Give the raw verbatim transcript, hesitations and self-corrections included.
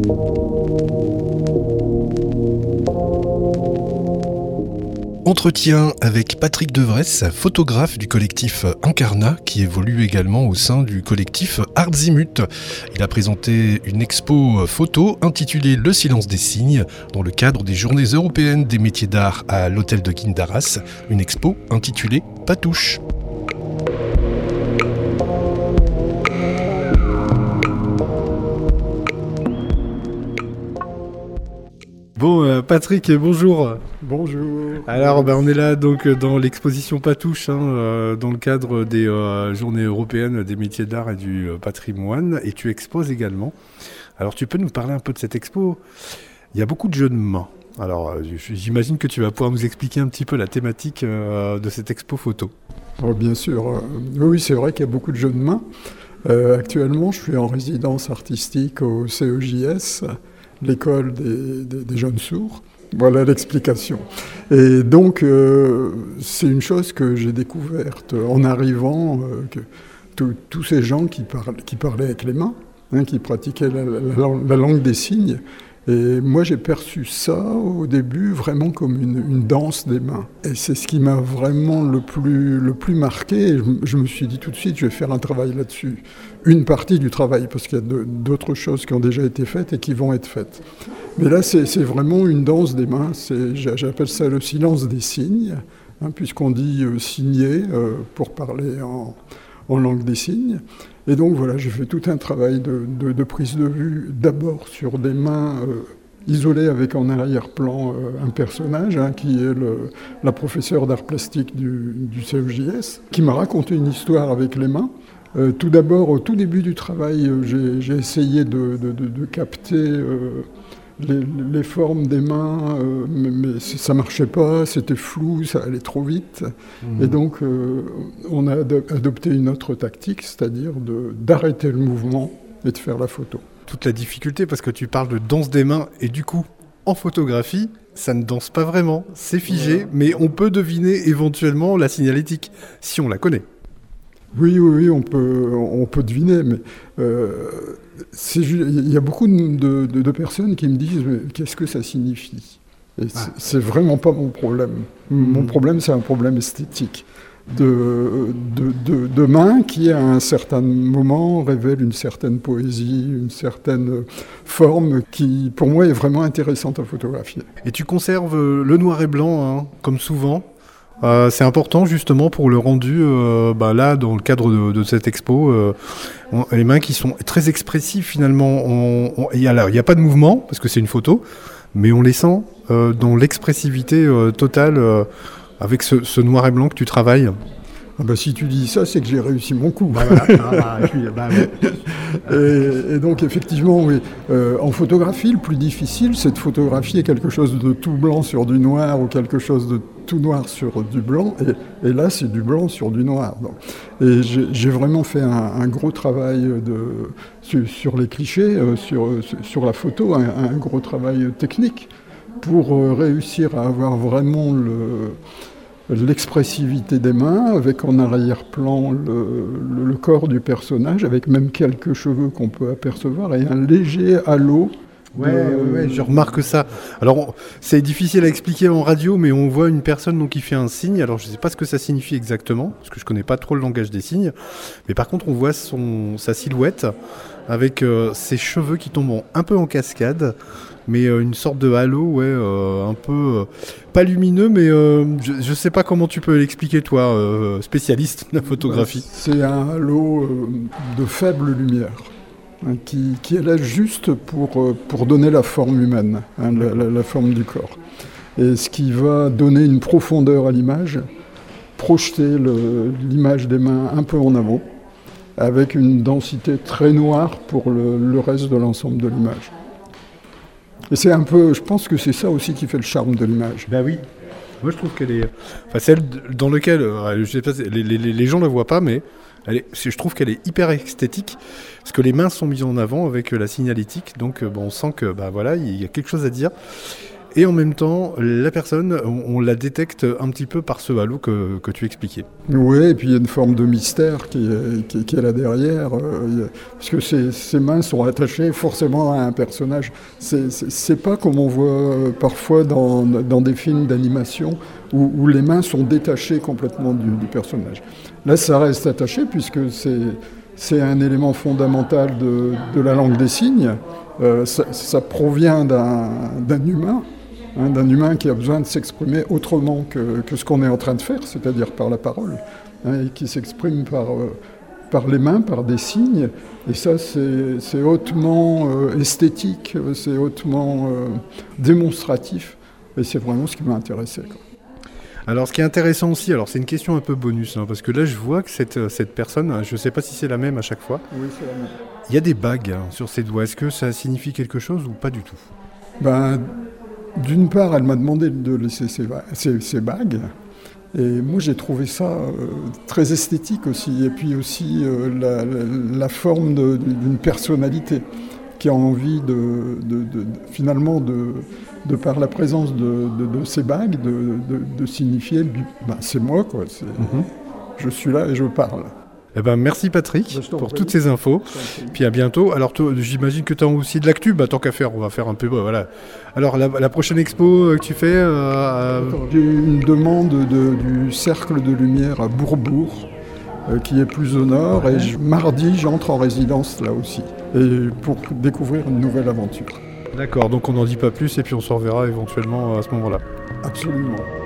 Entretien avec Patrick Devresse, photographe du collectif Incarnat, qui évolue également au sein du collectif Artzimut. Il a présenté une expo photo intitulée Le silence des signes dans le cadre des Journées européennes des métiers d'art à l'hôtel de Guines d'Arras, une expo intitulée Patouche. Bon, euh, Patrick, bonjour. Bonjour. Alors, ben, on est là donc dans l'exposition Patouche, hein, euh, dans le cadre des euh, Journées européennes des métiers d'art et du euh, patrimoine, et tu exposes également. Alors, tu peux nous parler un peu de cette expo ? Il y a beaucoup de jeux de mains. Alors, euh, j'imagine que tu vas pouvoir nous expliquer un petit peu la thématique euh, de cette expo photo. Oh, bien sûr. Euh, oui, c'est vrai qu'il y a beaucoup de jeux de mains. Euh, actuellement, je suis en résidence artistique au C E J S, l'école des, des, des jeunes sourds. Voilà l'explication. Et donc, euh, c'est une chose que j'ai découverte en arrivant, euh, que tous ces gens qui, parlent, qui parlaient avec les mains, hein, qui pratiquaient la, la, la langue des signes. Et moi, j'ai perçu ça au début vraiment comme une, une danse des mains. Et c'est ce qui m'a vraiment le plus, le plus marqué. Et je, je me suis dit tout de suite, je vais faire un travail là-dessus. Une partie du travail, parce qu'il y a de, d'autres choses qui ont déjà été faites et qui vont être faites. Mais là, c'est, c'est vraiment une danse des mains. C'est, j'appelle ça le silence des signes, hein, puisqu'on dit euh, signer euh, pour parler en, en langue des signes. Et donc voilà, j'ai fait tout un travail de, de, de prise de vue, d'abord sur des mains euh, isolées avec en arrière-plan euh, un personnage, hein, qui est le, la professeure d'art plastique du, du C E J S, qui m'a raconté une histoire avec les mains. Euh, tout d'abord, au tout début du travail, euh, j'ai, j'ai essayé de, de, de, de capter euh, les, les formes des mains, euh, mais, mais ça ne marchait pas, c'était flou, ça allait trop vite. Mmh. Et donc, euh, on a adopté une autre tactique, c'est-à-dire de, d'arrêter le mouvement et de faire la photo. Toute la difficulté, parce que tu parles de danse des mains, et du coup, en photographie, ça ne danse pas vraiment, c'est figé, ouais. Mais on peut deviner éventuellement la signalétique, si on la connaît. Oui, oui, oui, on peut, on peut deviner, mais euh, c'est, il y a beaucoup de, de, de personnes qui me disent mais qu'est-ce que ça signifie ? Et ah. c'est, c'est vraiment pas mon problème. Mmh. Mon problème, c'est un problème esthétique de, de, de, de main qui, à un certain moment, révèle une certaine poésie, une certaine forme qui, pour moi, est vraiment intéressante à photographier. Et tu conserves le noir et blanc, hein, comme souvent ? Euh, c'est important justement pour le rendu, euh, bah là dans le cadre de, de cette expo, euh, on, les mains qui sont très expressives finalement. Il n'y a, a pas de mouvement parce que c'est une photo, mais on les sent euh, dans l'expressivité euh, totale euh, avec ce, ce noir et blanc que tu travailles. Ah bah si tu dis ça, c'est que j'ai réussi mon coup. Bah voilà. ah, bah, puis, bah, ouais. et, et donc effectivement, oui. Euh, en photographie, le plus difficile, c'est de photographier quelque chose de tout blanc sur du noir ou quelque chose de tout noir sur du blanc. Et, et là, c'est du blanc sur du noir. Donc. Et j'ai, j'ai vraiment fait un, un gros travail de, sur, sur les clichés, euh, sur, sur la photo, un, un gros travail technique pour euh, réussir à avoir vraiment le... l'expressivité des mains, avec en arrière-plan le, le, le corps du personnage, avec même quelques cheveux qu'on peut apercevoir, et un léger halo. Ouais, de... ouais, je remarque ça. Alors, on, c'est difficile à expliquer en radio, mais on voit une personne donc, qui fait un signe. Alors, je ne sais pas ce que ça signifie exactement, parce que je ne connais pas trop le langage des signes. Mais par contre, on voit son, sa silhouette, avec euh, ses cheveux qui tombent en, un peu en cascade, mais euh, une sorte de halo, ouais, euh, un peu euh, pas lumineux, mais euh, je ne sais pas comment tu peux l'expliquer, toi, euh, spécialiste de la photographie. C'est un halo euh, de faible lumière, hein, qui, qui est là juste pour, euh, pour donner la forme humaine, hein, la, la, la forme du corps. Et ce qui va donner une profondeur à l'image, projeter le, l'image des mains un peu en avant, avec une densité très noire pour le, le reste de l'ensemble de l'image. Et c'est un peu, je pense que c'est ça aussi qui fait le charme de l'image. Ben oui. Moi, je trouve qu'elle est, enfin celle dans laquelle, euh, je sais pas, les, les, les gens ne la voient pas, mais elle est, je trouve qu'elle est hyper esthétique parce que les mains sont mises en avant avec la signalétique. Donc, bon, on sent que, bah voilà, il y a quelque chose à dire. et en même temps, la personne, on, on la détecte un petit peu par ce halo que, que tu expliquais. Oui, et puis il y a une forme de mystère qui est, qui, qui est là derrière, euh, parce que ces, ces mains sont attachées forcément à un personnage. C'est, c'est, c'est pas comme on voit parfois dans, dans des films d'animation où, où les mains sont détachées complètement du, du personnage. Là, ça reste attaché puisque c'est, c'est un élément fondamental de, de la langue des signes. Euh, ça, ça provient d'un, d'un humain. Hein, d'un humain qui a besoin de s'exprimer autrement que, que ce qu'on est en train de faire, c'est-à-dire par la parole, hein, et qui s'exprime par, euh, par les mains, par des signes. Et ça, c'est, c'est hautement euh, esthétique, c'est hautement euh, démonstratif, et c'est vraiment ce qui m'a intéressé, quoi. Alors, ce qui est intéressant aussi, alors c'est une question un peu bonus, hein, parce que là, je vois que cette, cette personne, je ne sais pas si c'est la même à chaque fois, oui, c'est la même. Il y a des bagues hein, sur ses doigts. Est-ce que ça signifie quelque chose ou pas du tout ? Ben, d'une part, elle m'a demandé de laisser ses, ses, ses bagues. Et moi, j'ai trouvé ça euh, très esthétique aussi. Et puis aussi euh, la, la, la forme de, d'une personnalité qui a envie de, de, de, de finalement, de, de par la présence de, de, de ces bagues, de, de, de signifier, ben, c'est moi, quoi. C'est, mm-hmm. Je suis là et je parle. Eh ben, merci Patrick ben, pour toutes ces infos. Puis à bientôt. Alors toi, j'imagine que tu as aussi de l'actu. Bah, tant qu'à faire, on va faire un peu. Bah, voilà. Alors la, la prochaine expo que tu fais euh, J'ai eu une demande de, du Cercle de Lumière à Bourbourg, euh, qui est plus au nord. Ouais. Et je, mardi, j'entre en résidence là aussi, et pour découvrir une nouvelle aventure. D'accord, donc on n'en dit pas plus et puis on s'en reverra éventuellement à ce moment-là. Absolument.